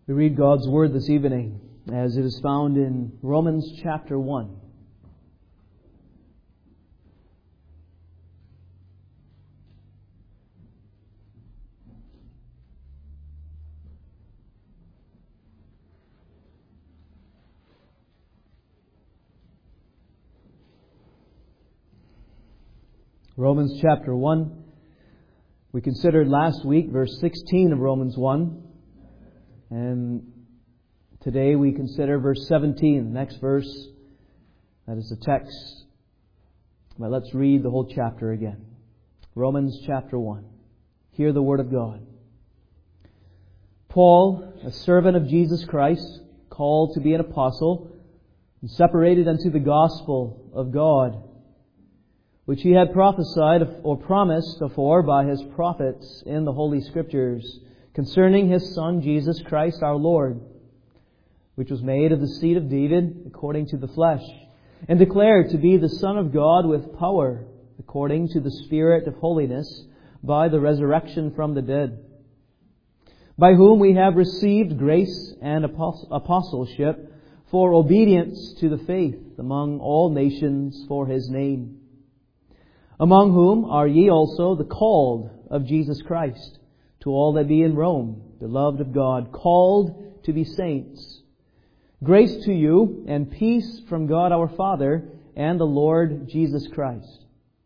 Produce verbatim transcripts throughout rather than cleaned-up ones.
We read God's Word this evening as it is found in Romans chapter one. Romans chapter one. We considered last week verse sixteen of Romans one. And today we consider verse seventeen, the next verse. That is the text. But let's read the whole chapter again. Romans chapter one. Hear the word of God. Paul, a servant of Jesus Christ, called to be an apostle, and separated unto the gospel of God, which he had prophesied or promised afore by his prophets in the Holy Scriptures, concerning his Son, Jesus Christ our Lord, which was made of the seed of David according to the flesh, and declared to be the Son of God with power, according to the Spirit of holiness, by the resurrection from the dead, by whom we have received grace and apostleship for obedience to the faith among all nations for his name, among whom are ye also the called of Jesus Christ, to all that be in Rome, beloved of God, called to be saints. Grace to you and peace from God our Father and the Lord Jesus Christ.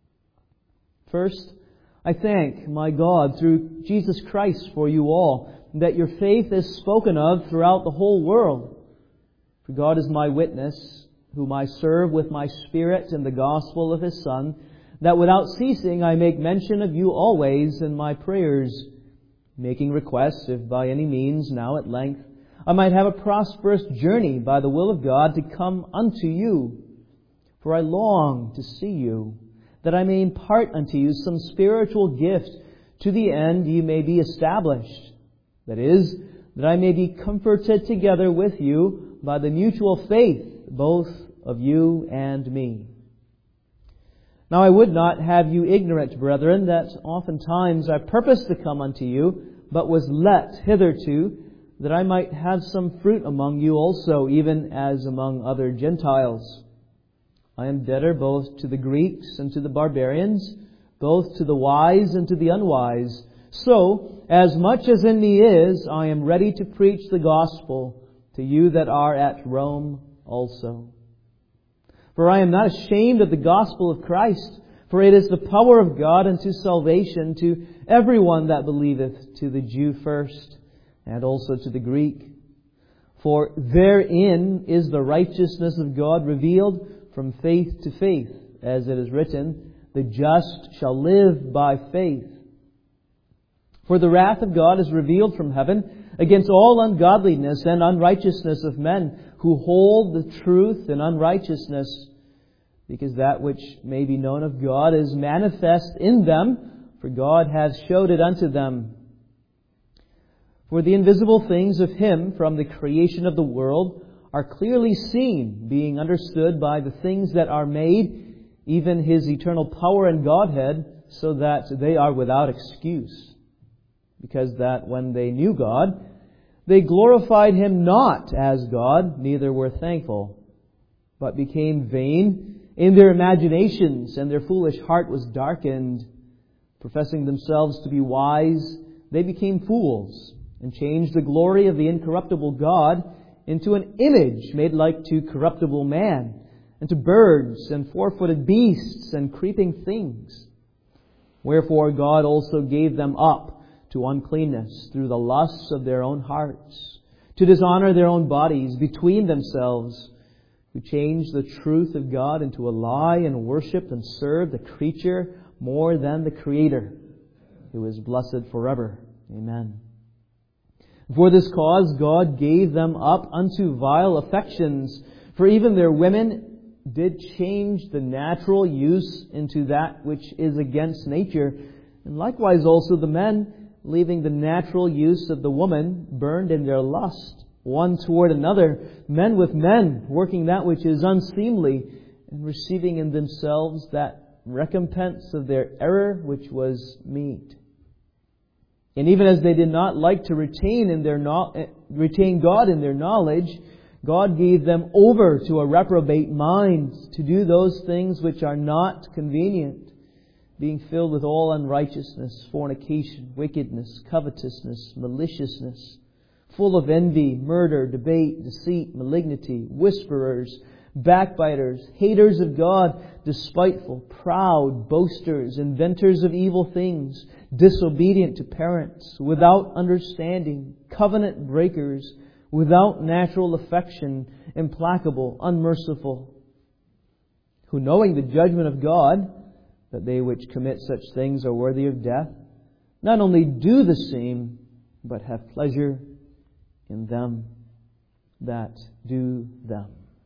First, I thank my God through Jesus Christ for you all, that your faith is spoken of throughout the whole world. For God is my witness, whom I serve with my spirit in the gospel of his Son, that without ceasing I make mention of you always in my prayers, making requests, if by any means now at length I might have a prosperous journey by the will of God to come unto you. For I long to see you, that I may impart unto you some spiritual gift, to the end ye may be established. That is, that I may be comforted together with you by the mutual faith, both of you and me. Now I would not have you ignorant, brethren, that oftentimes I purposed to come unto you, but was let hitherto, that I might have some fruit among you also, even as among other Gentiles. I am debtor both to the Greeks and to the barbarians, both to the wise and to the unwise. So, as much as in me is, I am ready to preach the gospel to you that are at Rome also. For I am not ashamed of the gospel of Christ, for it is the power of God unto salvation to everyone that believeth, to the Jew first, and also to the Greek. For therein is the righteousness of God revealed from faith to faith, as it is written, the just shall live by faith. For the wrath of God is revealed from heaven against all ungodliness and unrighteousness of men, who hold the truth in unrighteousness, because that which may be known of God is manifest in them, for God hath showed it unto them. For the invisible things of Him from the creation of the world are clearly seen, being understood by the things that are made, even His eternal power and Godhead, so that they are without excuse. Because that when they knew God, they glorified Him not as God, neither were thankful, but became vain in their imaginations, and their foolish heart was darkened. Professing themselves to be wise, they became fools, and changed the glory of the incorruptible God into an image made like to corruptible man, and to birds, and four-footed beasts, and creeping things. Wherefore God also gave them up to uncleanness through the lusts of their own hearts, to dishonor their own bodies between themselves, who changed the truth of God into a lie, and worshipped and served the creature more than the Creator, who is blessed forever. Amen. For this cause God gave them up unto vile affections, for even their women did change the natural use into that which is against nature, and likewise also the men, leaving the natural use of the woman, burned in their lust, one toward another, men with men, working that which is unseemly, and receiving in themselves that recompense of their error which was meet. And even as they did not like to retain in their no- retain God in their knowledge, God gave them over to a reprobate mind to do those things which are not convenient, being filled with all unrighteousness, fornication, wickedness, covetousness, maliciousness, full of envy, murder, debate, deceit, malignity, whisperers, backbiters, haters of God, despiteful, proud, boasters, inventors of evil things, disobedient to parents, without understanding, covenant breakers, without natural affection, implacable, unmerciful, who knowing the judgment of God, that they which commit such things are worthy of death, not only do the same, but have pleasure in them that do them.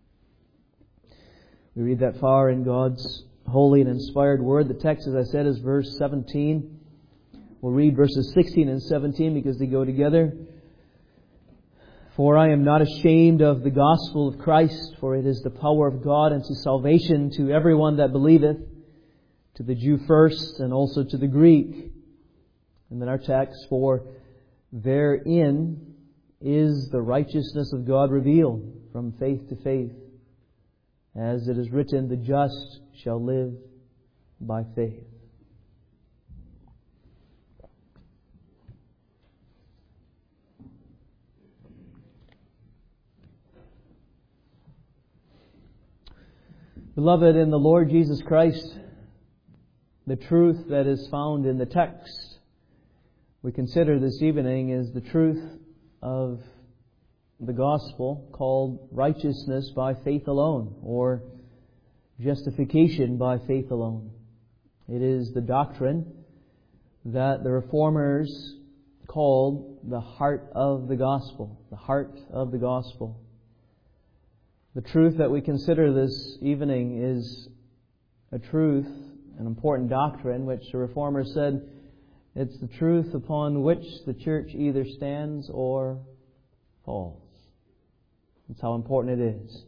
We read that far in God's holy and inspired Word. The text, as I said, is verse seventeen. We'll read verses sixteen and seventeen because they go together. For I am not ashamed of the gospel of Christ, for it is the power of God unto salvation to everyone that believeth, to the Jew first, and also to the Greek. And then our text, for therein is the righteousness of God revealed from faith to faith. As it is written, the just shall live by faith. Beloved in the Lord Jesus Christ, the truth that is found in the text we consider this evening is the truth of the gospel called righteousness by faith alone, or justification by faith alone. It is the doctrine that the Reformers called the heart of the gospel, the heart of the gospel. The truth that we consider this evening is a truth, an important doctrine, which the Reformers said it's the truth upon which the church either stands or falls. That's how important it is.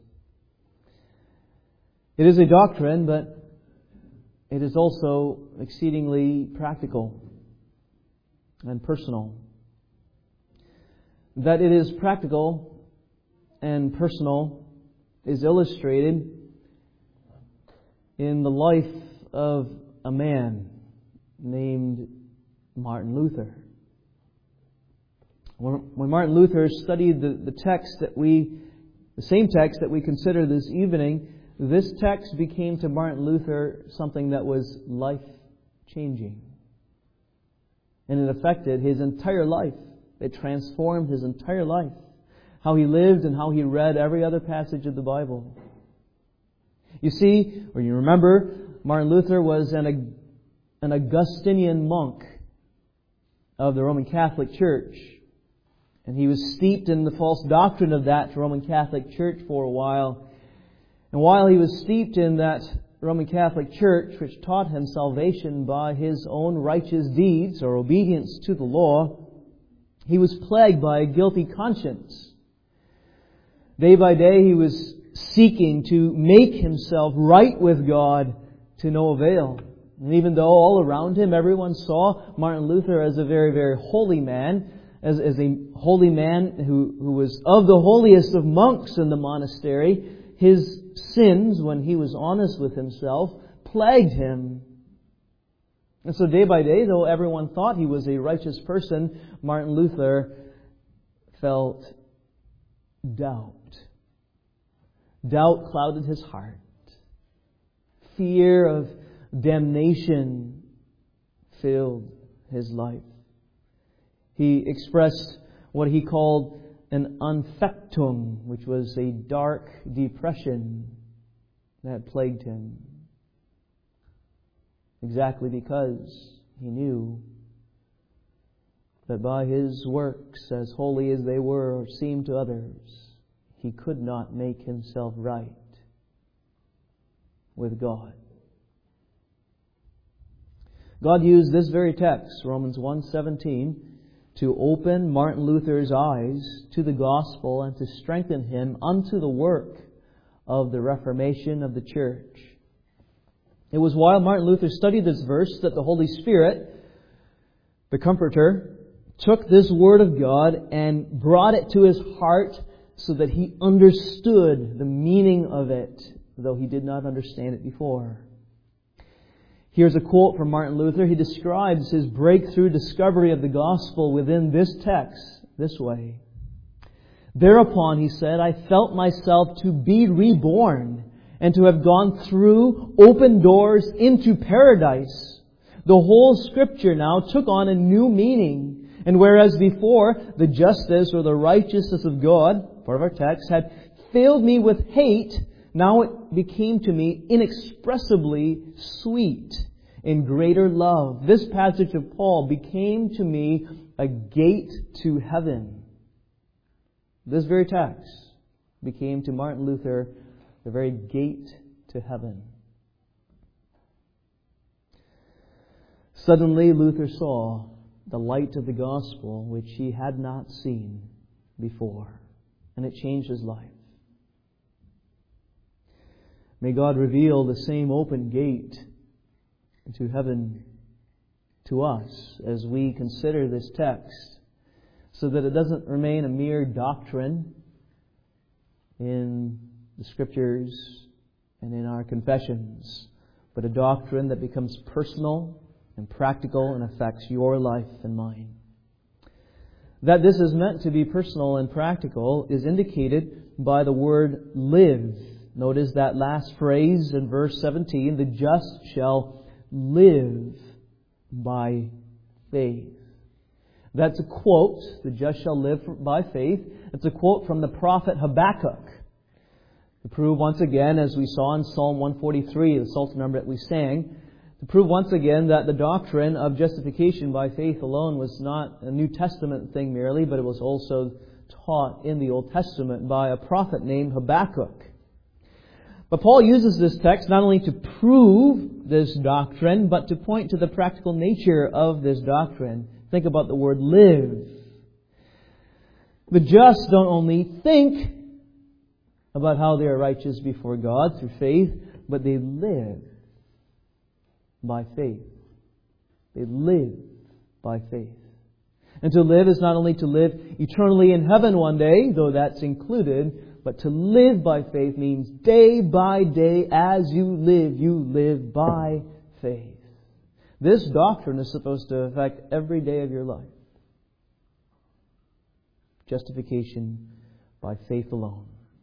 It is a doctrine, but it is also exceedingly practical and personal. That it is practical and personal is illustrated in the life of a man named Martin Luther. When Martin Luther studied the, the text that we, the same text that we consider this evening, this text became to Martin Luther something that was life-changing. And it affected his entire life. It transformed his entire life. How he lived and how he read every other passage of the Bible. You see, or you remember, Martin Luther was an, an Augustinian monk of the Roman Catholic Church. And he was steeped in the false doctrine of that Roman Catholic Church for a while. And while he was steeped in that Roman Catholic Church, which taught him salvation by his own righteous deeds or obedience to the law, he was plagued by a guilty conscience. Day by day he was seeking to make himself right with God to no avail. And even though all around him everyone saw Martin Luther as a very, very holy man, as, as a holy man who, who was of the holiest of monks in the monastery, his sins, when he was honest with himself, plagued him. And so day by day, though everyone thought he was a righteous person, Martin Luther felt doubt. Doubt clouded his heart. Fear of damnation filled his life. He expressed what he called an Anfechtung, which was a dark depression that plagued him. Exactly because he knew that by his works, as holy as they were or seemed to others, he could not make himself right with God. God used this very text, Romans one seventeen, to open Martin Luther's eyes to the gospel and to strengthen him unto the work of the Reformation of the church. It was while Martin Luther studied this verse that the Holy Spirit, the Comforter, took this Word of God and brought it to his heart so that he understood the meaning of it, though he did not understand it before. Here's a quote from Martin Luther. He describes his breakthrough discovery of the gospel within this text this way. Thereupon, he said, I felt myself to be reborn and to have gone through open doors into paradise. The whole Scripture now took on a new meaning. And whereas before the justice or the righteousness of God, part of our text, had filled me with hate, now it became to me inexpressibly sweet in greater love. This passage of Paul became to me a gate to heaven. This very text became to Martin Luther the very gate to heaven. Suddenly Luther saw the light of the gospel which he had not seen before, and it changed his life. May God reveal the same open gate to heaven to us as we consider this text, so that it doesn't remain a mere doctrine in the Scriptures and in our confessions, but a doctrine that becomes personal and practical and affects your life and mine. That this is meant to be personal and practical is indicated by the word live. Notice that last phrase in verse seventeen, the just shall live by faith. That's a quote, the just shall live by faith. It's a quote from the prophet Habakkuk. To prove once again, as we saw in Psalm one forty-three, the Psalter number that we sang, to prove once again that the doctrine of justification by faith alone was not a New Testament thing merely, but it was also taught in the Old Testament by a prophet named Habakkuk. But Paul uses this text not only to prove this doctrine, but to point to the practical nature of this doctrine. Think about the word live. The just don't only think about how they are righteous before God through faith, but they live by faith. They live by faith. And to live is not only to live eternally in heaven one day, though that's included, but to live by faith means day by day as you live, you live by faith. This doctrine is supposed to affect every day of your life. Justification by faith alone.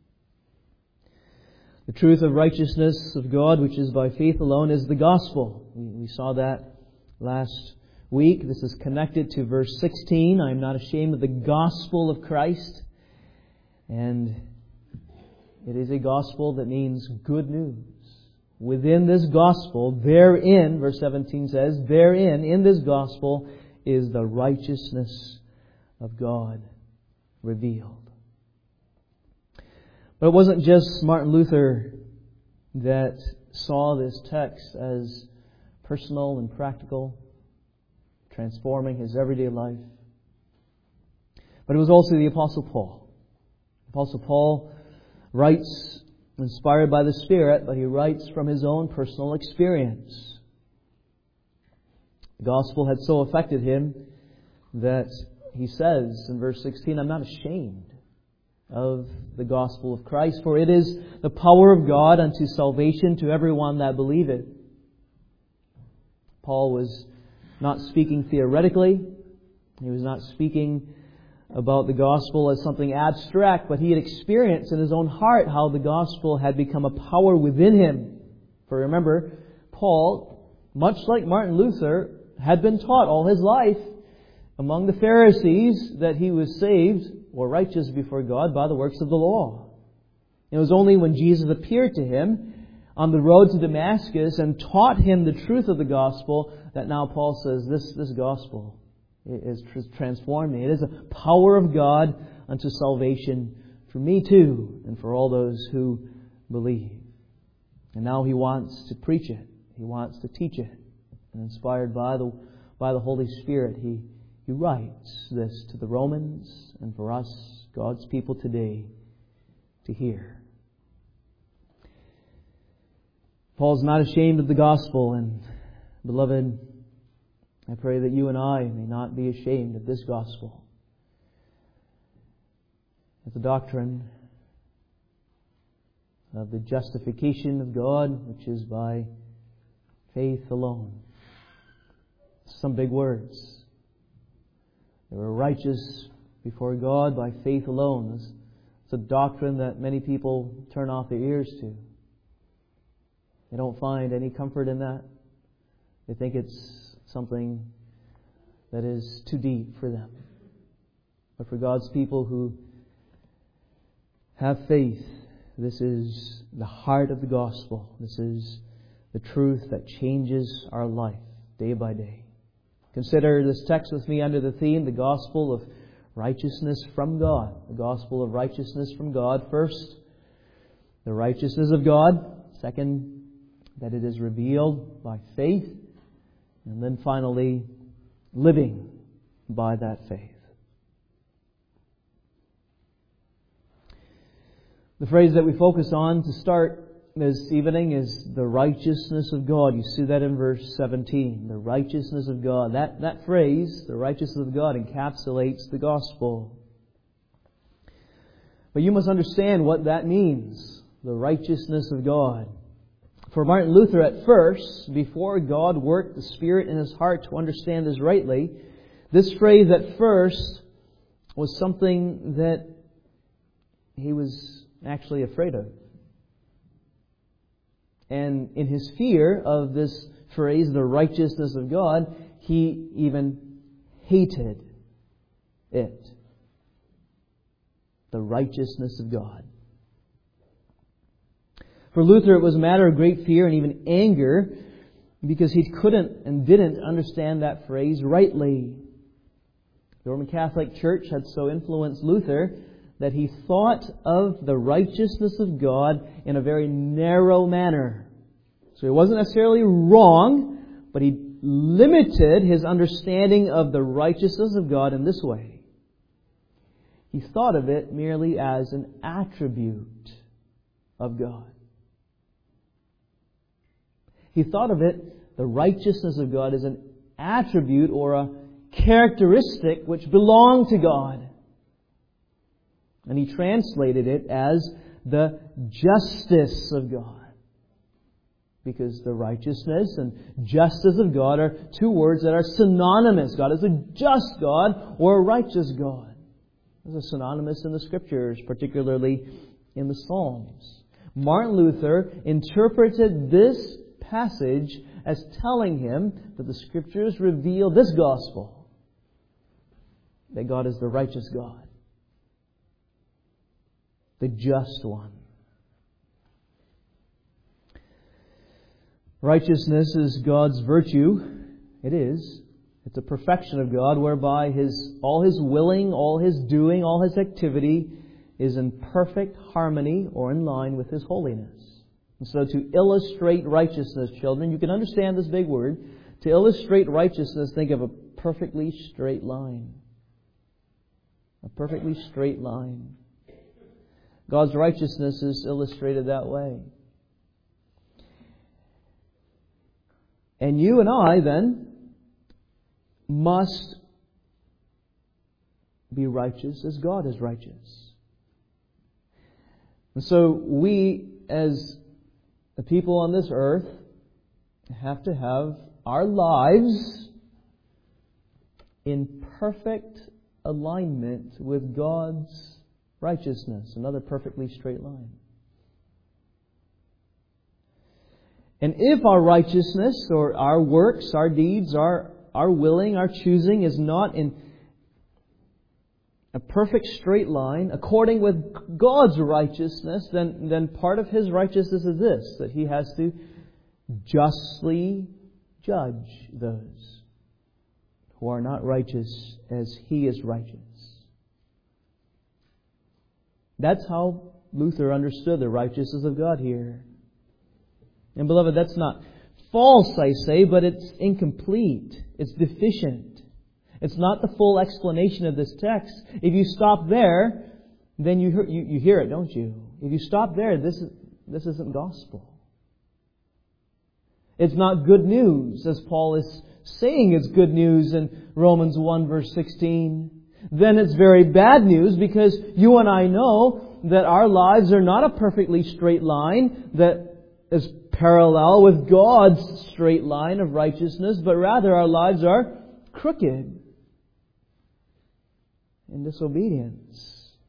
The truth of righteousness of God, which is by faith alone, is the gospel. We, we saw that last week. This is connected to verse sixteen. I am not ashamed of the gospel of Christ. And it is a gospel that means good news. Within this gospel, therein, verse seventeen says, therein, in this gospel, is the righteousness of God revealed. But it wasn't just Martin Luther that saw this text as personal and practical, transforming his everyday life. But it was also the Apostle Paul. Apostle Paul writes inspired by the Spirit, but he writes from his own personal experience. The gospel had so affected him that he says in verse sixteen, I'm not ashamed of the gospel of Christ, for it is the power of God unto salvation to everyone that believeth. Paul was not speaking theoretically. He was not speaking about the gospel as something abstract, but he had experienced in his own heart how the gospel had become a power within him. For remember, Paul, much like Martin Luther, had been taught all his life among the Pharisees that he was saved or righteous before God by the works of the law. It was only when Jesus appeared to him on the road to Damascus and taught him the truth of the gospel that now Paul says, this, this gospel is transformed me. It is a power of God unto salvation for me too, and for all those who believe. And now he wants to preach it. He wants to teach it. And inspired by the by the Holy Spirit, he, he writes this to the Romans and for us, God's people today, to hear. Paul's not ashamed of the gospel, and beloved, I pray that you and I may not be ashamed of this gospel. It's a doctrine of the justification of God, which is by faith alone. Some big words. They were righteous before God by faith alone. It's a doctrine that many people turn off their ears to. They don't find any comfort in that. They think it's something that is too deep for them. But for God's people who have faith, this is the heart of the gospel. This is the truth that changes our life day by day. Consider this text with me under the theme, the gospel of righteousness from God. The gospel of righteousness from God. First, the righteousness of God. Second, that it is revealed by faith. And then finally, living by that faith. The phrase that we focus on to start this evening is the righteousness of God. You see that in verse seventeen. The righteousness of God. That, that phrase, the righteousness of God, encapsulates the gospel. But you must understand what that means. The righteousness of God. For Martin Luther at first, before God worked the Spirit in his heart to understand this rightly, this phrase at first was something that he was actually afraid of. And in his fear of this phrase, the righteousness of God, he even hated it. The righteousness of God. For Luther, it was a matter of great fear and even anger because he couldn't and didn't understand that phrase rightly. The Roman Catholic Church had so influenced Luther that he thought of the righteousness of God in a very narrow manner. So he wasn't necessarily wrong, but he limited his understanding of the righteousness of God in this way. He thought of it merely as an attribute of God. He thought of it, the righteousness of God, as an attribute or a characteristic which belonged to God. And he translated it as the justice of God. Because the righteousness and justice of God are two words that are synonymous. God is a just God or a righteous God. Those are synonymous in the Scriptures, particularly in the Psalms. Martin Luther interpreted this passage as telling him that the Scriptures reveal this gospel. That God is the righteous God. The just one. Righteousness is God's virtue. It is. It's a perfection of God whereby His all His willing, all His doing, all His activity is in perfect harmony or in line with His holiness. And so to illustrate righteousness, children, you can understand this big word. To illustrate righteousness, think of a perfectly straight line. A perfectly straight line. God's righteousness is illustrated that way. And you and I, then, must be righteous as God is righteous. And so we, as the people on this earth, have to have our lives in perfect alignment with God's righteousness, another perfectly straight line. And if our righteousness or our works, our deeds, our, our willing, our choosing is not in a perfect straight line, according with God's righteousness, then, then part of His righteousness is this, that He has to justly judge those who are not righteous as He is righteous. That's how Luther understood the righteousness of God here. And beloved, that's not false, I say, but it's incomplete. It's deficient. It's not the full explanation of this text. If you stop there, then you hear, you, you hear it, don't you? If you stop there, this is, this isn't gospel. It's not good news, as Paul is saying it's good news in Romans one verse sixteen, then it's very bad news, because you and I know that our lives are not a perfectly straight line that is parallel with God's straight line of righteousness, but rather our lives are crooked in disobedience.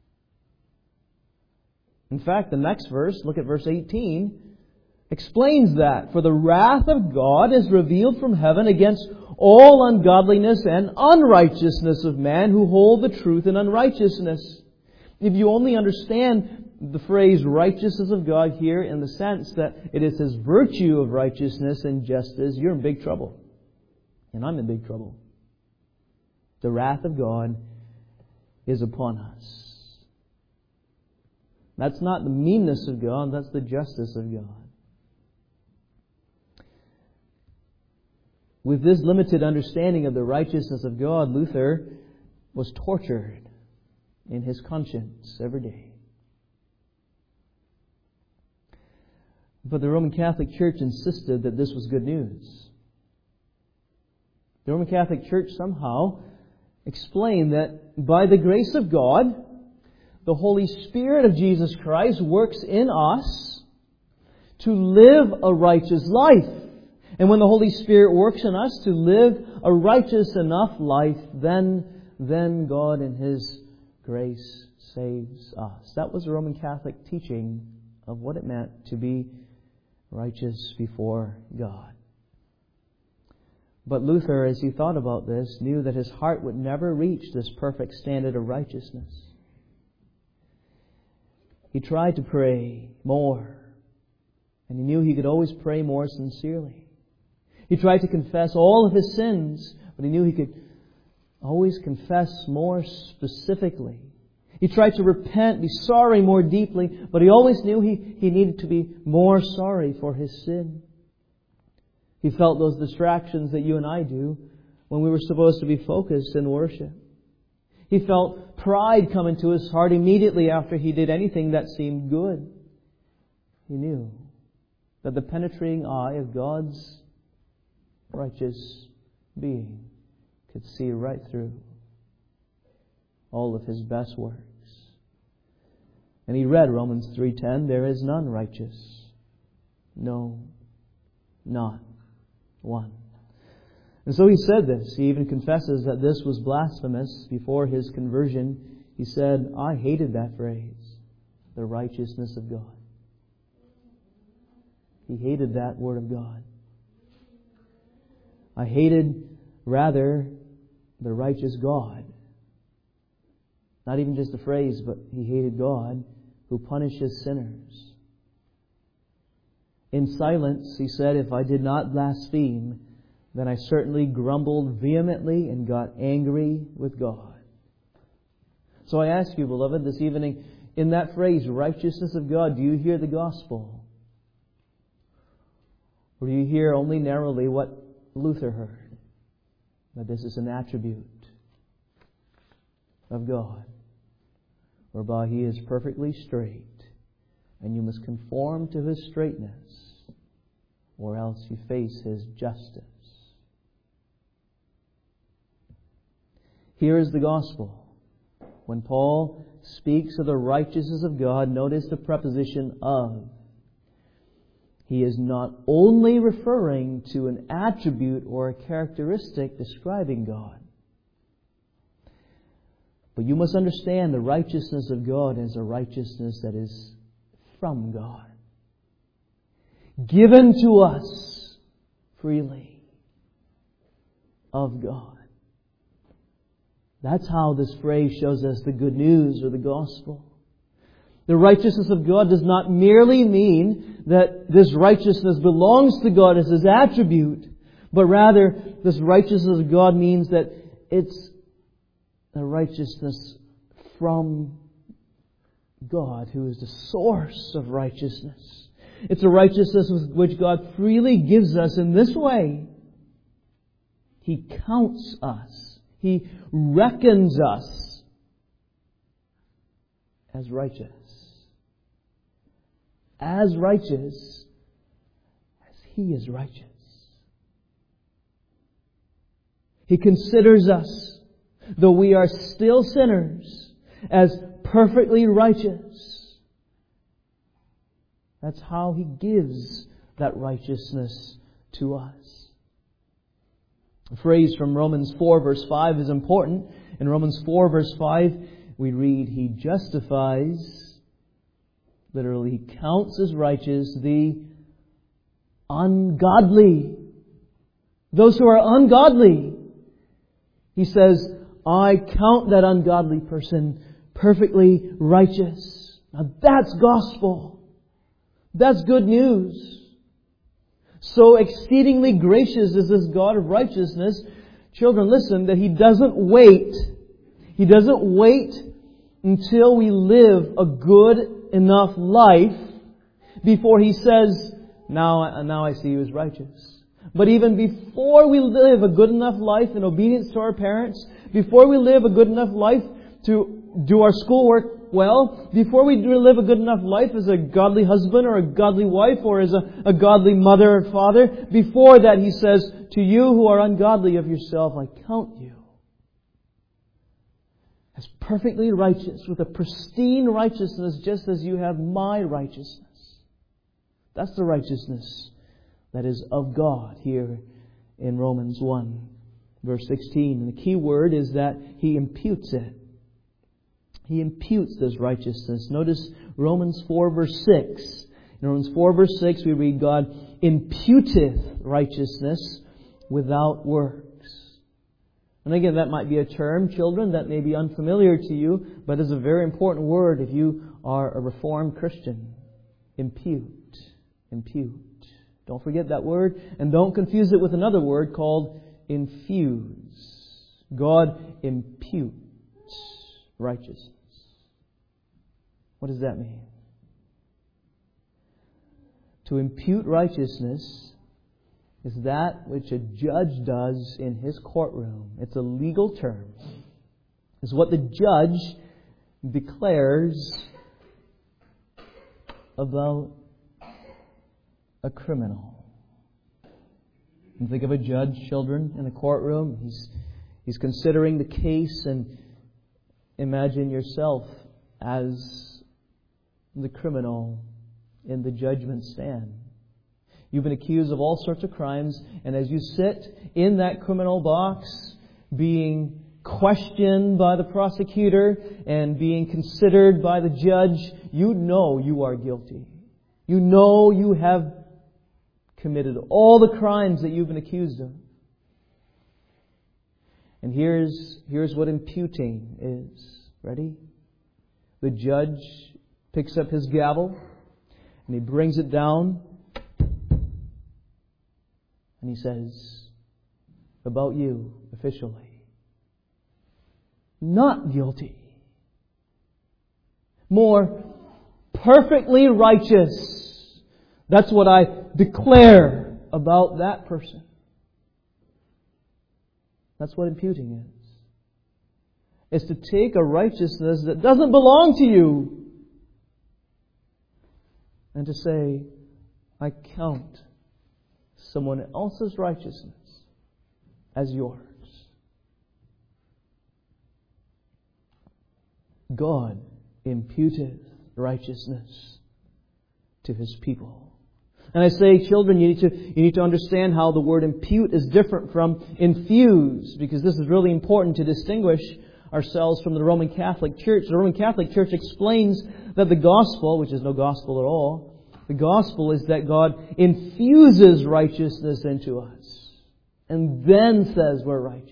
In fact, the next verse, look at verse eighteen, explains that. For the wrath of God is revealed from heaven against all ungodliness and unrighteousness of man who hold the truth in unrighteousness. If you only understand the phrase righteousness of God here in the sense that it is His virtue of righteousness and justice, you're in big trouble. And I'm in big trouble. The wrath of God is upon us. That's not the meanness of God, that's the justice of God. With this limited understanding of the righteousness of God, Luther was tortured in his conscience every day. But the Roman Catholic Church insisted that this was good news. The Roman Catholic Church somehow explained that by the grace of God, the Holy Spirit of Jesus Christ works in us to live a righteous life. And when the Holy Spirit works in us to live a righteous enough life, then, then God in His grace saves us. That was the Roman Catholic teaching of what it meant to be righteous before God. But Luther, as he thought about this, knew that his heart would never reach this perfect standard of righteousness. He tried to pray more, and he knew he could always pray more sincerely. He tried to confess all of his sins, but he knew he could always confess more specifically. He tried to repent, be sorry more deeply, but he always knew he, he needed to be more sorry for his sin. He felt those distractions that you and I do when we were supposed to be focused in worship. He felt pride come into his heart immediately after he did anything that seemed good. He knew that the penetrating eye of God's righteous being could see right through all of his best works. And he read Romans three ten, there is none righteous. No, not one. And so he said this. He even confesses that this was blasphemous before his conversion. He said, I hated that phrase, the righteousness of God. He hated that word of God. I hated, rather, the righteous God. Not even just the phrase, but he hated God who punishes sinners. In silence, he said, if I did not blaspheme, then I certainly grumbled vehemently and got angry with God. So I ask you, beloved, this evening, in that phrase, righteousness of God, do you hear the gospel? Or do you hear only narrowly what Luther heard? That this is an attribute of God, whereby He is perfectly straight, and you must conform to His straightness, or else you face His justice. Here is the gospel. When Paul speaks of the righteousness of God, notice the preposition of. He is not only referring to an attribute or a characteristic describing God, but you must understand the righteousness of God is a righteousness that is from God, given to us freely of God. That's how this phrase shows us the good news or the gospel. The righteousness of God does not merely mean that this righteousness belongs to God as His attribute, but rather this righteousness of God means that it's a righteousness from God, who is the source of righteousness. It's a righteousness which God freely gives us in this way. He counts us. He reckons us as righteous. As righteous as He is righteous. He considers us, though we are still sinners, as perfectly righteous. That's how He gives that righteousness to us. A phrase from Romans four verse five is important. In Romans four verse five, we read, He justifies, literally, He counts as righteous the ungodly. Those who are ungodly. He says, I count that ungodly person perfectly righteous. Now that's gospel. That's good news. So exceedingly gracious is this God of righteousness. Children, listen, that He doesn't wait. He doesn't wait until we live a good enough life before He says, now, now I see you as righteous. But even before we live a good enough life in obedience to our parents, before we live a good enough life to do our schoolwork well, before we live a good enough life as a godly husband or a godly wife or as a, a godly mother or father, before that He says, to you who are ungodly of yourself, I count you as perfectly righteous, with a pristine righteousness, just as you have my righteousness. That's the righteousness that is of God here in Romans one, verse sixteen. And the key word is that He imputes it. He imputes this righteousness. Notice Romans four, verse six. In Romans four, verse six, we read, God imputeth righteousness without works. And again, that might be a term, children, that may be unfamiliar to you, but is a very important word if you are a Reformed Christian. Impute. Impute. Don't forget that word, and don't confuse it with another word called infuse. God imputes righteousness. What does that mean? To impute righteousness is that which a judge does in his courtroom. It's a legal term. It's what the judge declares about a criminal. And think of a judge, children, in a courtroom. He's he's considering the case, and imagine yourself as the criminal in the judgment stand. You've been accused of all sorts of crimes, and as you sit in that criminal box, being questioned by the prosecutor and being considered by the judge, you know you are guilty. You know you have committed all the crimes that you've been accused of. And here's, here's what imputing is. Ready? The judge picks up his gavel and he brings it down and he says, about you, officially, not guilty. More perfectly righteous. That's what I declare about that person. That's what imputing is. Is to take a righteousness that doesn't belong to you and to say, I count someone else's righteousness as yours. God imputeth righteousness to His people. And I say, children, you need to you need to understand how the word impute is different from infuse, because this is really important to distinguish ourselves from the Roman Catholic Church. The Roman Catholic Church explains that the gospel, which is no gospel at all, the gospel is that God infuses righteousness into us and then says we're righteous.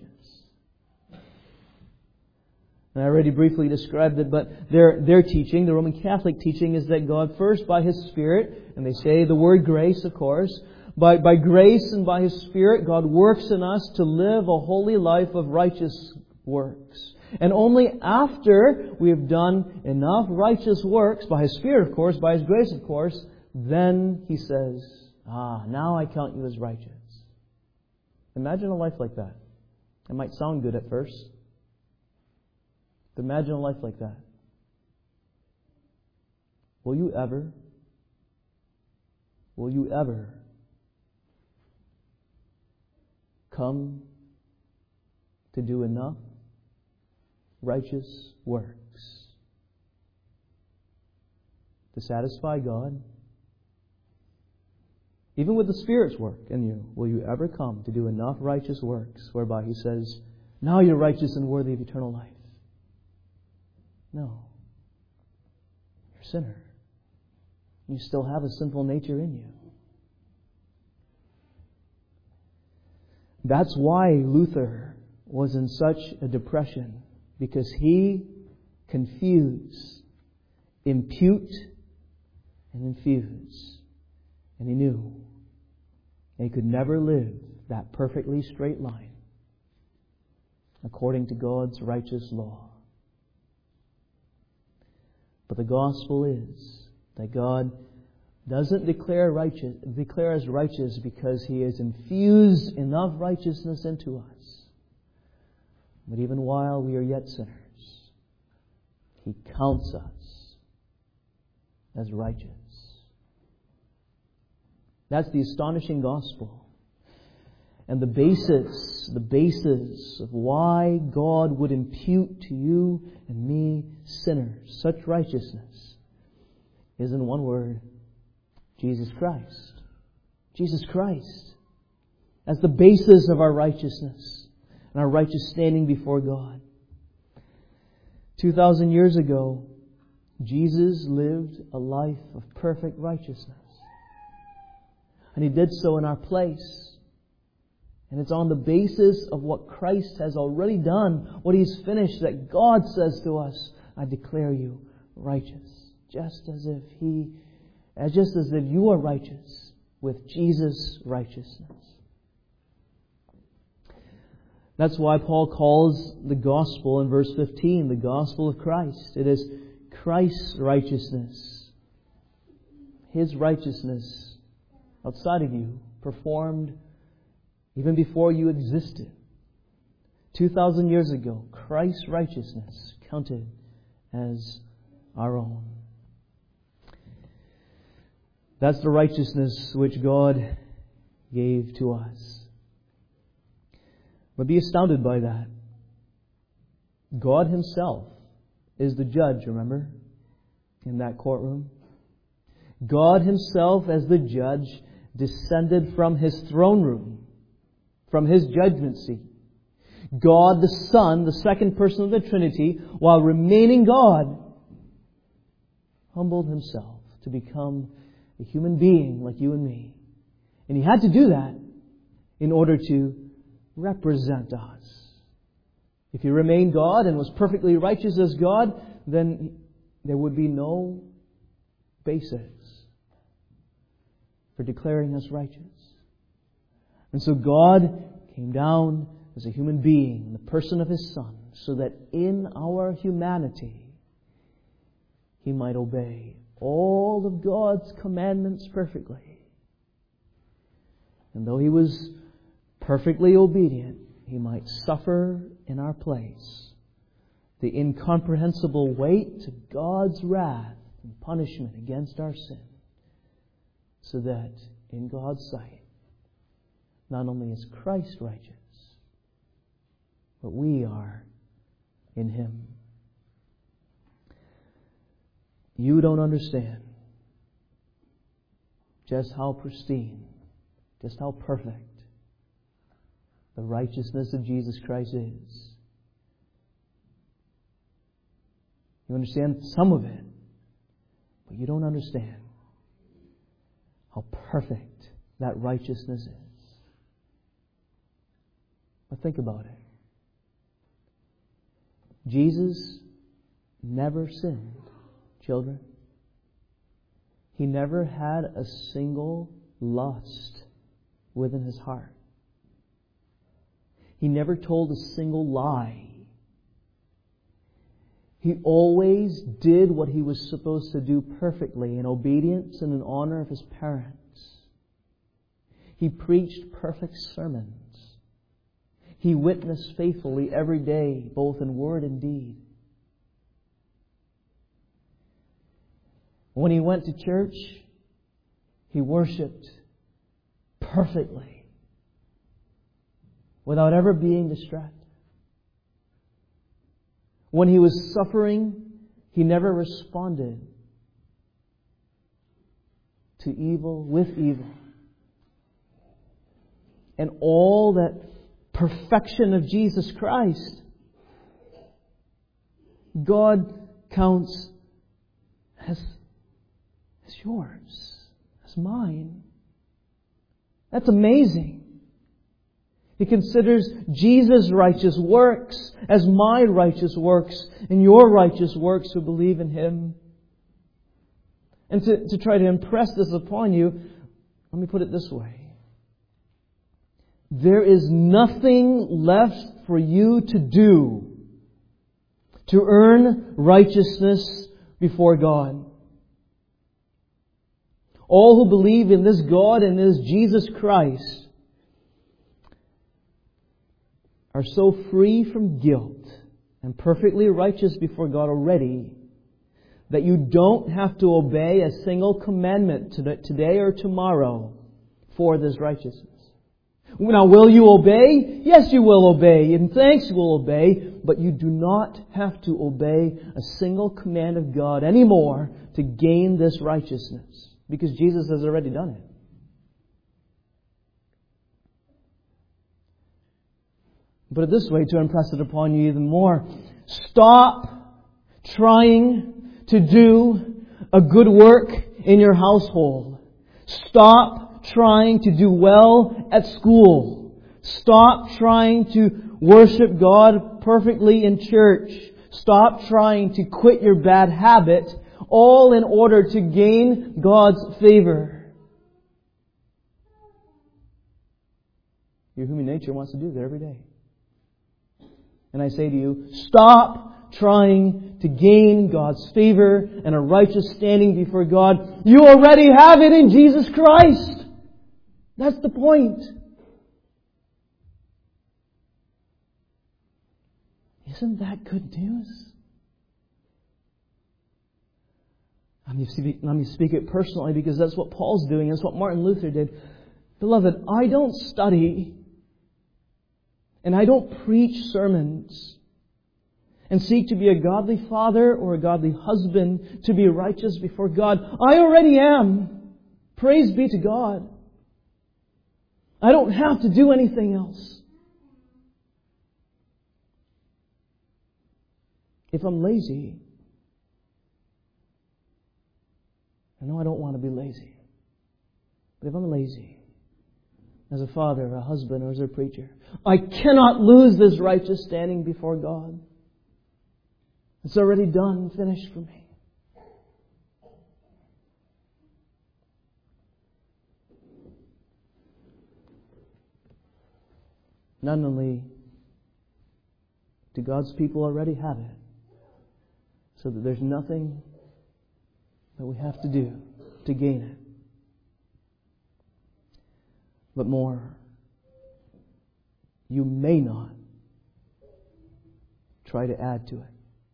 And I already briefly described it, but their their teaching, the Roman Catholic teaching, is that God first by His Spirit, and they say the word grace, of course, by, by grace and by His Spirit, God works in us to live a holy life of righteous works. And only after we have done enough righteous works, by His Spirit, of course, by His grace, of course, then He says, ah, now I count you as righteous. Imagine a life like that. It might sound good at first. But imagine a life like that. Will you ever, will you ever come to do enough righteous works to satisfy God? Even with the Spirit's work in you, will you ever come to do enough righteous works whereby He says, now you're righteous and worthy of eternal life? No. You're a sinner. You still have a sinful nature in you. That's why Luther was in such a depression, because he confused impute and infuse. And he knew he could never live that perfectly straight line according to God's righteous law. But the gospel is that God doesn't declare righteous, declare us righteous because He has infused enough righteousness into us. But even while we are yet sinners, He counts us as righteous. That's the astonishing gospel. And the basis, the basis of why God would impute to you and me, sinners, such righteousness is in one word: Jesus Christ. Jesus Christ. That's the basis of our righteousness and our righteous standing before God. Two thousand years ago, Jesus lived a life of perfect righteousness. And He did so in our place. And it's on the basis of what Christ has already done, what He's finished, that God says to us, I declare you righteous. Just as if He, as just as if you are righteous with Jesus' righteousness. That's why Paul calls the gospel in verse fifteen the gospel of Christ. It is Christ's righteousness. His righteousness outside of you, performed even before you existed. Two thousand years ago, Christ's righteousness counted as our own. That's the righteousness which God gave to us. But be astounded by that. God Himself is the judge, remember, in that courtroom. God Himself, as the judge, descended from His throne room, from His judgment seat. God the Son, the second person of the Trinity, while remaining God, humbled Himself to become a human being like you and me. And He had to do that in order to represent us. If He remained God and was perfectly righteous as God, then there would be no basis for declaring us righteous. And so God came down as a human being in the person of His Son, so that in our humanity He might obey all of God's commandments perfectly. And though He was perfectly obedient, He might suffer in our place the incomprehensible weight of God's wrath and punishment against our sin, so that in God's sight, not only is Christ righteous, but we are in Him. You don't understand just how pristine, just how perfect the righteousness of Jesus Christ is. You understand some of it, but you don't understand how perfect that righteousness is. But think about it. Jesus never sinned, children. He never had a single lust within His heart. He never told a single lie. He always did what He was supposed to do perfectly in obedience and in honor of His parents. He preached perfect sermons. He witnessed faithfully every day, both in word and deed. When He went to church, He worshipped perfectly, without ever being distracted. When He was suffering, He never responded to evil with evil. And all that perfection of Jesus Christ, God counts as, as yours, as mine. That's amazing. He considers Jesus' righteous works as my righteous works and your righteous works who believe in Him. And to, to try to impress this upon you, let me put it this way. There is nothing left for you to do to earn righteousness before God. All who believe in this God and this Jesus Christ are so free from guilt and perfectly righteous before God already that you don't have to obey a single commandment today or tomorrow for this righteousness. Now, will you obey? Yes, you will obey. In thanks you will obey. But you do not have to obey a single command of God anymore to gain this righteousness, because Jesus has already done it. Put it this way to impress it upon you even more. Stop trying to do a good work in your household. Stop trying to do well at school. Stop trying to worship God perfectly in church. Stop trying to quit your bad habit, all in order to gain God's favor. Your human nature wants to do that every day. And I say to you, stop trying to gain God's favor and a righteous standing before God. You already have it in Jesus Christ. That's the point. Isn't that good news? Let me speak, let me speak it personally, because that's what Paul's doing. That's what Martin Luther did. Beloved, I don't study and I don't preach sermons and seek to be a godly father or a godly husband to be righteous before God. I already am. Praise be to God. I don't have to do anything else. If I'm lazy, I know I don't want to be lazy. But if I'm lazy, as a father, or a husband, or as a preacher, I cannot lose this righteous standing before God. It's already done, finished for me. Not only do God's people already have it, so that there's nothing that we have to do to gain it, but more, you may not try to add to it.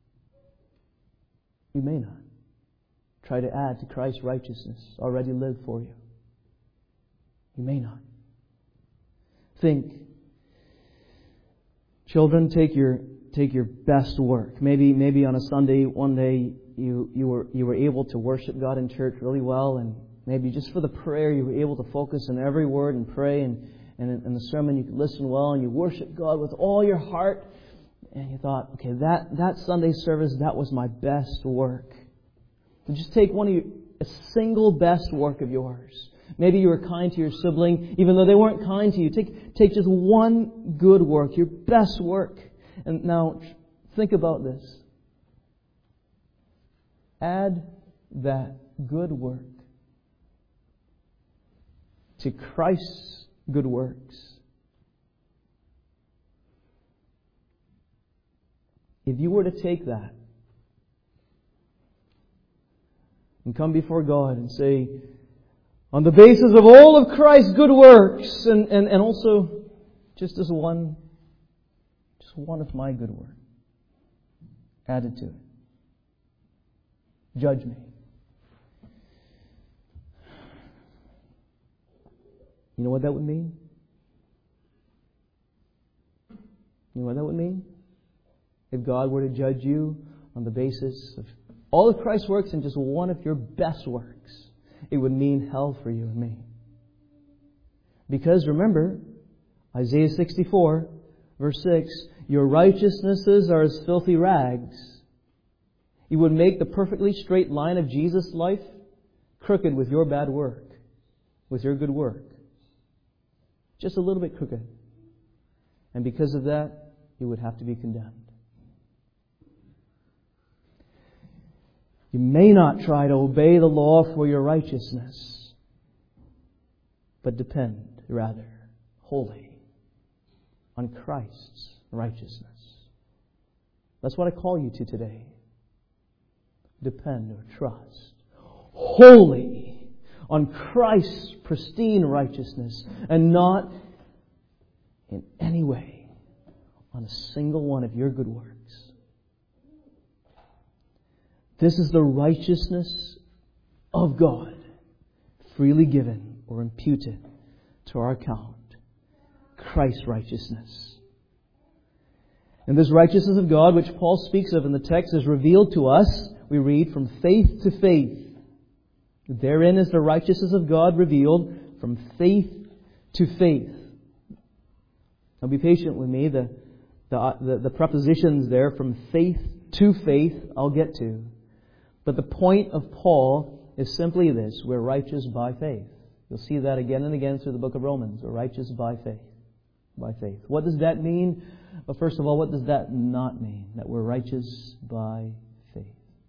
You may not try to add to Christ's righteousness already lived for you. You may not. Think, children, take your take your best work. Maybe maybe on a Sunday, one day you you were you were able to worship God in church really well, and maybe just for the prayer you were able to focus on every word and pray, and and in the sermon you could listen well, and you worship God with all your heart. And you thought, okay, that, that Sunday service, that was my best work. So just take one of your, a single best work of yours. Maybe you were kind to your sibling, even though they weren't kind to you. Take, take just one good work, your best work. And now, think about this. Add that good work to Christ's good works. If you were to take that and come before God and say, on the basis of all of Christ's good works, and, and, and also just as one, just one of my good works added to it, judge me. You know what that would mean? You know what that would mean? if God were to judge you on the basis of all of Christ's works and just one of your best works, it would mean hell for you and me. Because remember, Isaiah sixty-four, verse six, your righteousnesses are as filthy rags. You would make the perfectly straight line of Jesus' life crooked with your bad work, with your good work. Just a little bit crooked. And because of that, you would have to be condemned. You may not try to obey the law for your righteousness, but depend, rather, wholly on Christ's righteousness. That's what I call you to today. Depend or trust wholly on Christ's pristine righteousness and not in any way on a single one of your good works. This is the righteousness of God, freely given or imputed to our account. Christ's righteousness. And this righteousness of God, which Paul speaks of in the text, is revealed to us, we read, from faith to faith. Therein is the righteousness of God revealed from faith to faith. Now be patient with me. The, the, the, the prepositions there, from faith to faith, I'll get to. But the point of Paul is simply this: we're righteous by faith. You'll see that again and again through the book of Romans. We're righteous by faith. By faith. What does that mean? Well, first of all, what does that not mean? That we're righteous by faith.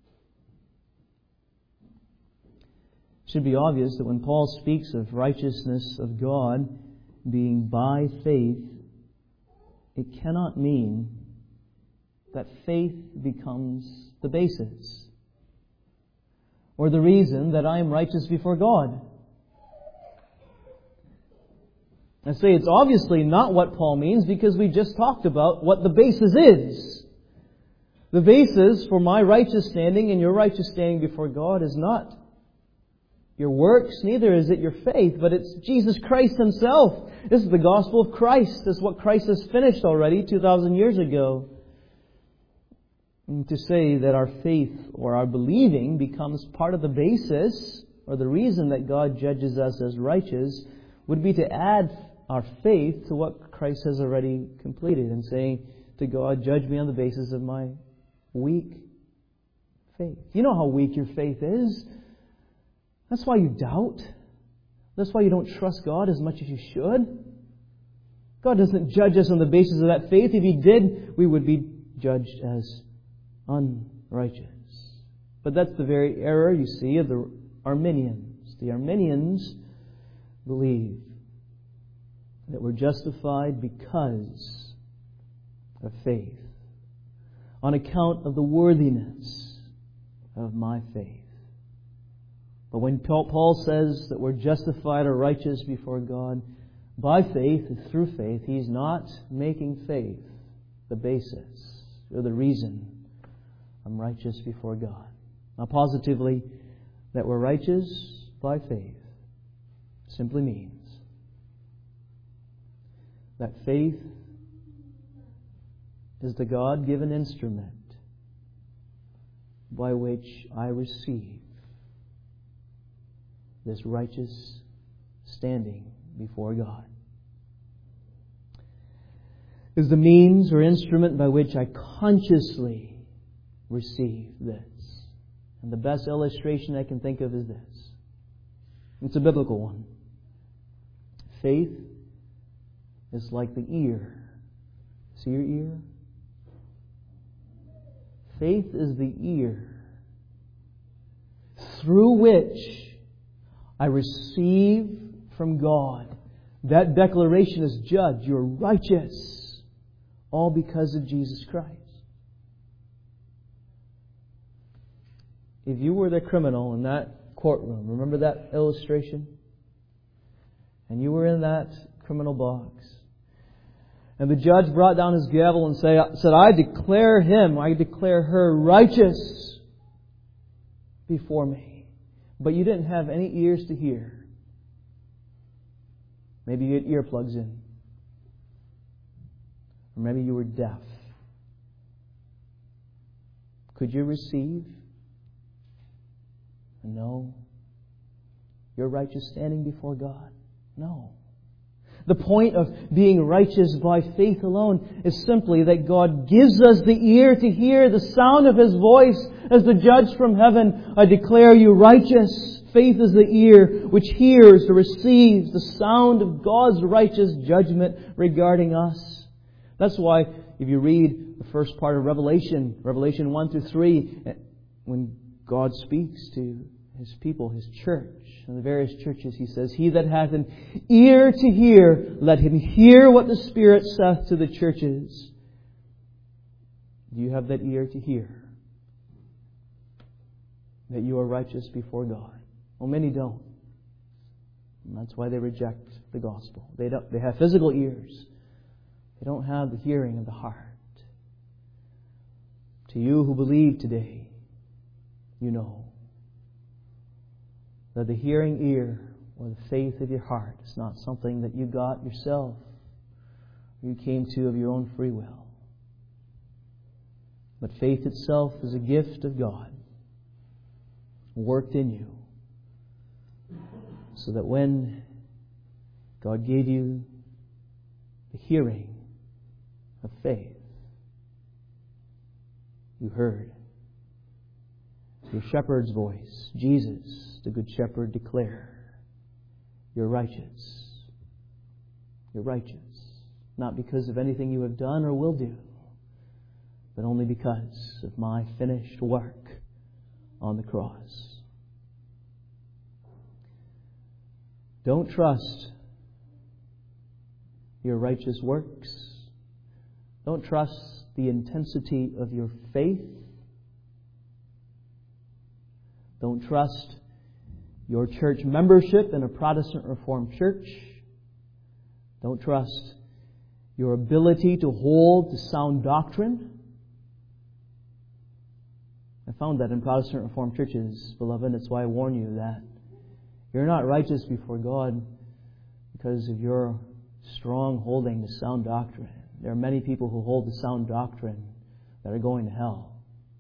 It should be obvious that when Paul speaks of righteousness of God being by faith, it cannot mean that faith becomes the basis or the reason that I am righteous before God. I say it's obviously not what Paul means because we just talked about what the basis is. The basis for my righteous standing and your righteous standing before God is not your works, neither is it your faith, but it's Jesus Christ Himself. This is the gospel of Christ. This is what Christ has finished already two thousand years ago. And to say that our faith or our believing becomes part of the basis or the reason that God judges us as righteous would be to add our faith to what Christ has already completed and saying to God, judge me on the basis of my weak faith. You know how weak your faith is. That's why you doubt. That's why you don't trust God as much as you should. God doesn't judge us on the basis of that faith. If He did, we would be judged as unrighteous. But that's the very error, you see, of the Arminians. The Arminians believe that we're justified because of faith, on account of the worthiness of my faith. But when Paul says that we're justified or righteous before God by faith and through faith, he's not making faith the basis or the reason I'm righteous before God. Now, positively, that we're righteous by faith simply means that faith is the God-given instrument by which I receive this righteous standing before God. Is the means or instrument by which I consciously receive this. And the best illustration I can think of is this. It's a biblical one. Faith is like the ear. See your ear? Faith is the ear through which I receive from God. That declaration is judged. You're righteous. All because of Jesus Christ. If you were the criminal in that courtroom, remember that illustration? And you were in that criminal box. And the judge brought down his gavel and say, said, I declare him, I declare her righteous before me. But you didn't have any ears to hear. Maybe you had earplugs in. Or maybe you were deaf. could you receive? No. You're righteous standing before God? No. The point of being righteous by faith alone is simply that God gives us the ear to hear the sound of His voice as the judge from heaven. I declare you righteous. Faith is the ear which hears or receives the sound of God's righteous judgment regarding us. That's why if you read the first part of Revelation, Revelation one through three, when God speaks to His people, His church, and the various churches, He says, He that hath an ear to hear, let him hear what the Spirit saith to the churches. Do you have that ear to hear that you are righteous before God? Well, many don't. And that's why they reject the gospel. They don't, they have physical ears. They don't have the hearing of the heart. To you who believe today, you know that the hearing ear or the faith of your heart is not something that you got yourself, you came to of your own free will. But faith itself is a gift of God, worked in you, so that when God gave you the hearing of faith, you heard your shepherd's voice, Jesus, the Good Shepherd, declare, you're righteous. You're righteous. Not because of anything you have done or will do, but only because of my finished work on the cross. Don't trust your righteous works. Don't trust the intensity of your faith. Don't trust your church membership in a Protestant Reformed church. Don't trust your ability to hold to sound doctrine. I found that in Protestant Reformed churches, beloved. That's why I warn you that you're not righteous before God because of your strong holding to sound doctrine. There are many people who hold to sound doctrine that are going to hell.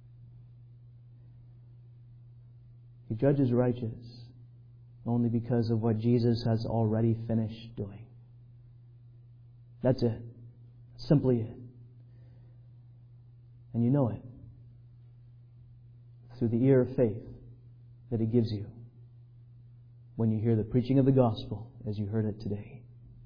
The judge is righteous only because of what Jesus has already finished doing. That's it. That's simply it. And you know it through the ear of faith that He gives you when you hear the preaching of the gospel as you heard it today.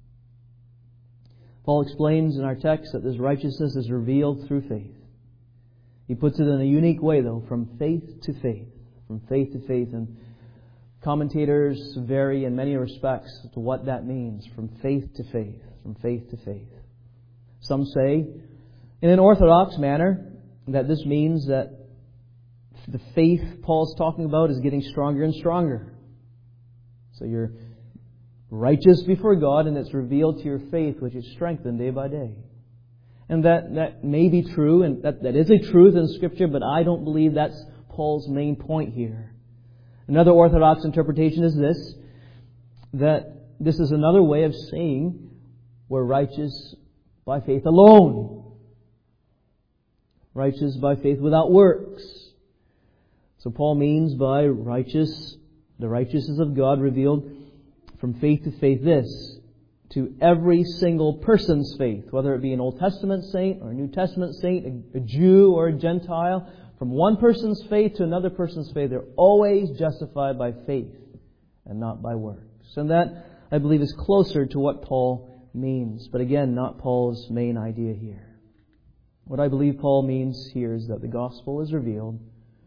Paul explains in our text that this righteousness is revealed through faith. He puts it in a unique way, though, from faith to faith. From faith to faith. And commentators vary in many respects to what that means. From faith to faith. From faith to faith. Some say, in an orthodox manner, that this means that the faith Paul's talking about is getting stronger and stronger. So you're righteous before God, and it's revealed to your faith, which is strengthened day by day. And that, that may be true, and that, that is a truth in Scripture, but I don't believe that's Paul's main point here. Another orthodox interpretation is this, that this is another way of saying we're righteous by faith alone. Righteous by faith without works. So Paul means by righteous, the righteousness of God revealed from faith to faith this, to every single person's faith, whether it be an Old Testament saint or a New Testament saint, a, a Jew or a Gentile, from one person's faith to another person's faith, they're always justified by faith and not by works. And that, I believe, is closer to what Paul means. But again, not Paul's main idea here. What I believe Paul means here is that the gospel is revealed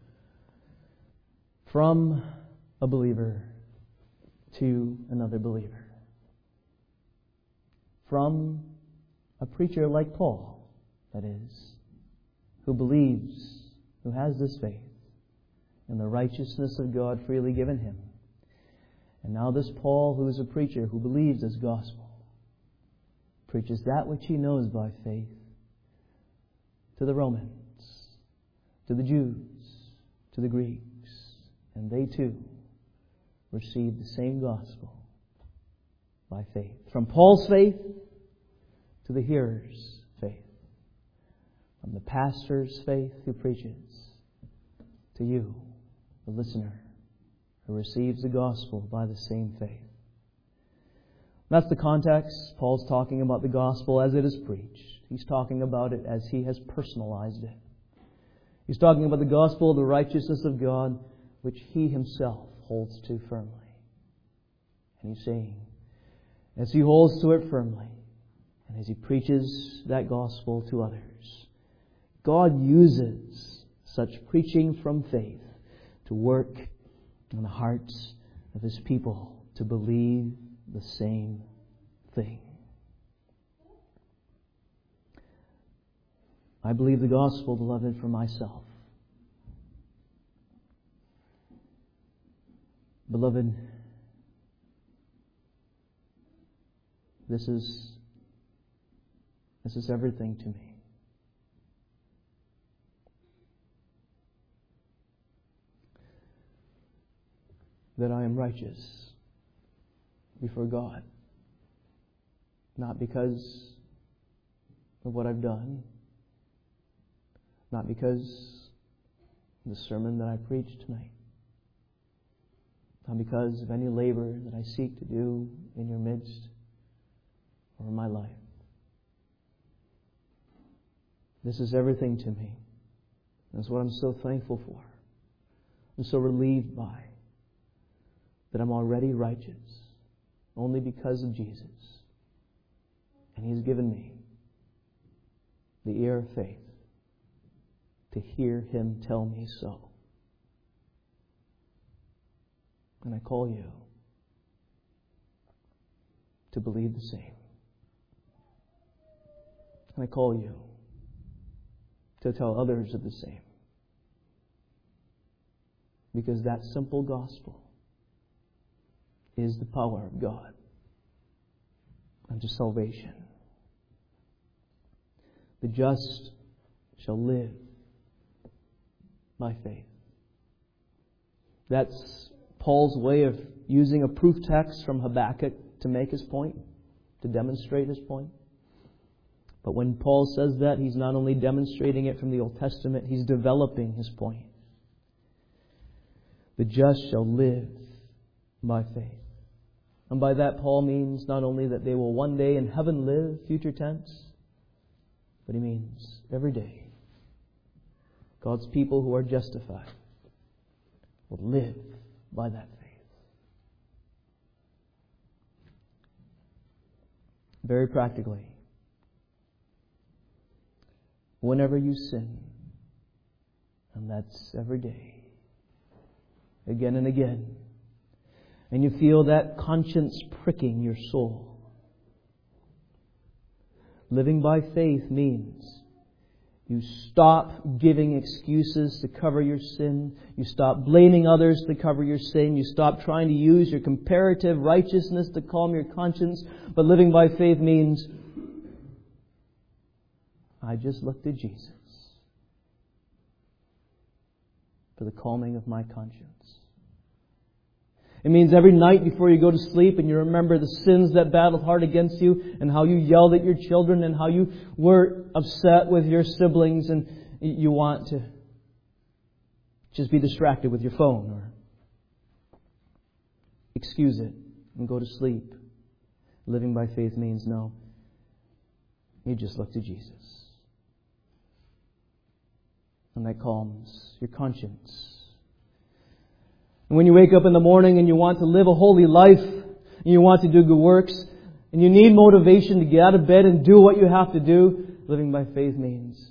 from a believer to another believer. From a preacher like Paul, that is, who believes, who has this faith in the righteousness of God freely given him. And now this Paul, who is a preacher, who believes this gospel, preaches that which he knows by faith to the Romans, to the Jews, to the Greeks. And they too receive the same gospel by faith. From Paul's faith to the hearer's faith. From the pastor's faith who preaches to you, the listener, who receives the gospel by the same faith. That's the context. Paul's talking about the gospel as it is preached. He's talking about it as he has personalized it. He's talking about the gospel of the righteousness of God, which he himself holds to firmly. And he's saying, as he holds to it firmly, and as he preaches that gospel to others, God uses such preaching from faith to work in the hearts of His people to believe the same thing. I believe the gospel, beloved, for myself. Beloved, this is this is everything to me. That I am righteous before God, not because of what I've done, not because of the sermon that I preached tonight, not because of any labor that I seek to do in your midst or in my life. This is everything to me. That's what I'm so thankful for. I'm so relieved by that I'm already righteous only because of Jesus. And He's given me the ear of faith to hear Him tell me so. And I call you to believe the same. And I call you to tell others of the same. Because that simple gospel is the power of God unto salvation. The just shall live by faith. That's Paul's way of using a proof text from Habakkuk to make his point, to demonstrate his point. But when Paul says that, he's not only demonstrating it from the Old Testament, he's developing his point. The just shall live by faith. And by that, Paul means not only that they will one day in heaven live, future tense, but he means every day God's people who are justified will live by that faith. Very practically, whenever you sin, and that's every day, again and again, and you feel that conscience pricking your soul, living by faith means you stop giving excuses to cover your sin. You stop blaming others to cover your sin. You stop trying to use your comparative righteousness to calm your conscience. But living by faith means I just look to Jesus for the calming of my conscience. It means every night before you go to sleep and you remember the sins that battled hard against you and how you yelled at your children and how you were upset with your siblings and you want to just be distracted with your phone or excuse it and go to sleep. Living by faith means no. You just look to Jesus. And that calms your conscience. And when you wake up in the morning and you want to live a holy life, and you want to do good works, and you need motivation to get out of bed and do what you have to do, living by faith means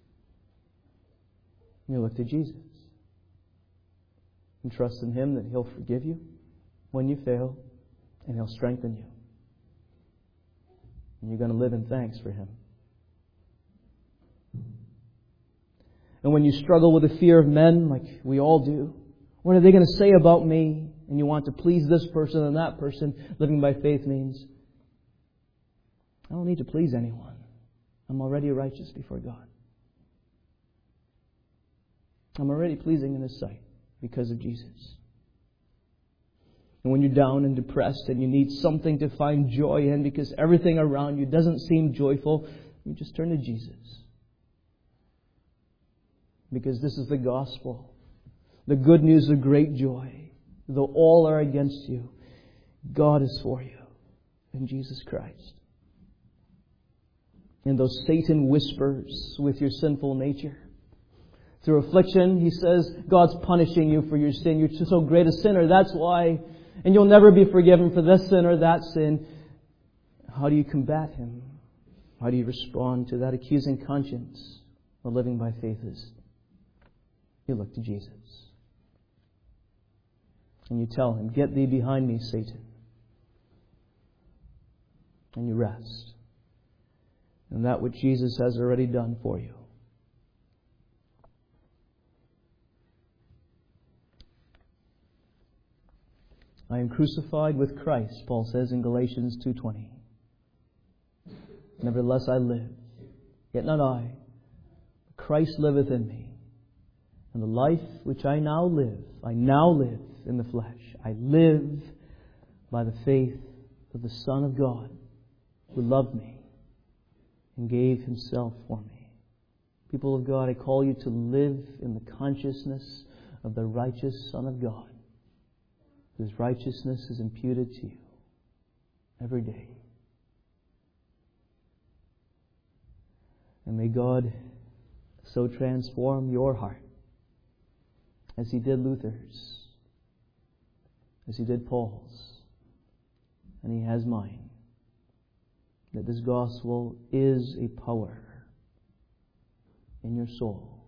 you look to Jesus and trust in Him that He'll forgive you when you fail and He'll strengthen you. And you're going to live in thanks for Him. And when you struggle with the fear of men, like we all do, what are they going to say about me? And you want to please this person and that person. Living by faith means I don't need to please anyone. I'm already righteous before God. I'm already pleasing in His sight because of Jesus. And when you're down and depressed and you need something to find joy in because everything around you doesn't seem joyful, you just turn to Jesus. Because this is the gospel the good news of great joy. Though all are against you, God is for you in Jesus Christ. And though Satan whispers with your sinful nature, through affliction, he says, God's punishing you for your sin. You're so great a sinner, that's why. And you'll never be forgiven for this sin or that sin. How do you combat him? How do you respond to that accusing conscience? Well, living by faith is, you look to Jesus. And you tell him, get thee behind me, Satan. And you rest in that which Jesus has already done for you. I am crucified with Christ, Paul says in Galatians two twenty. Nevertheless I live, yet not I, but Christ liveth in me. And the life which I now live, I now live in the flesh. I live by the faith of the Son of God, who loved me and gave himself for me. People of God, I call you to live in the consciousness of the righteous Son of God, whose righteousness is imputed to you every day. And may God so transform your heart as he did Luther's, as he did Paul's, and he has mine, that this gospel is a power in your soul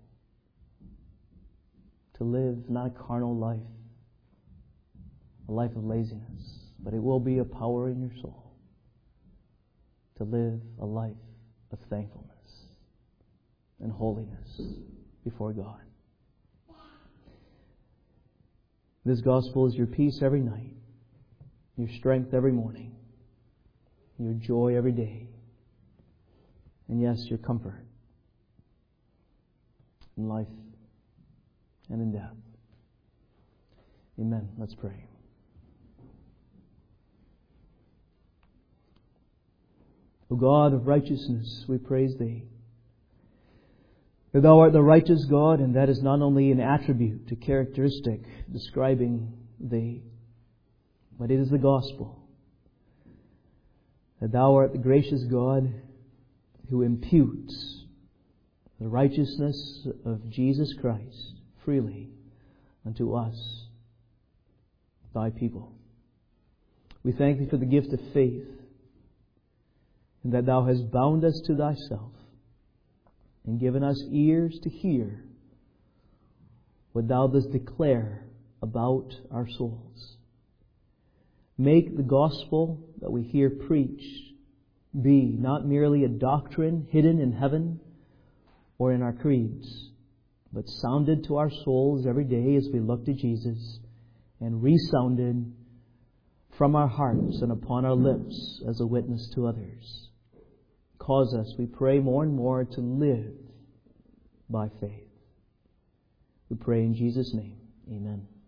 to live not a carnal life, a life of laziness, but it will be a power in your soul to live a life of thankfulness and holiness before God. This gospel is your peace every night, your strength every morning, your joy every day, and yes, your comfort in life and in death. Amen. Let's pray. O God of righteousness, we praise Thee. For Thou art the righteous God, and that is not only an attribute, a characteristic describing Thee, but it is the gospel. That Thou art the gracious God who imputes the righteousness of Jesus Christ freely unto us, Thy people. We thank Thee for the gift of faith, and that Thou hast bound us to Thyself and given us ears to hear what Thou dost declare about our souls. Make the gospel that we hear preached be not merely a doctrine hidden in heaven or in our creeds, but sounded to our souls every day as we look to Jesus, and resounded from our hearts and upon our lips as a witness to others. Cause us, we pray, more and more to live by faith. We pray in Jesus' name. Amen.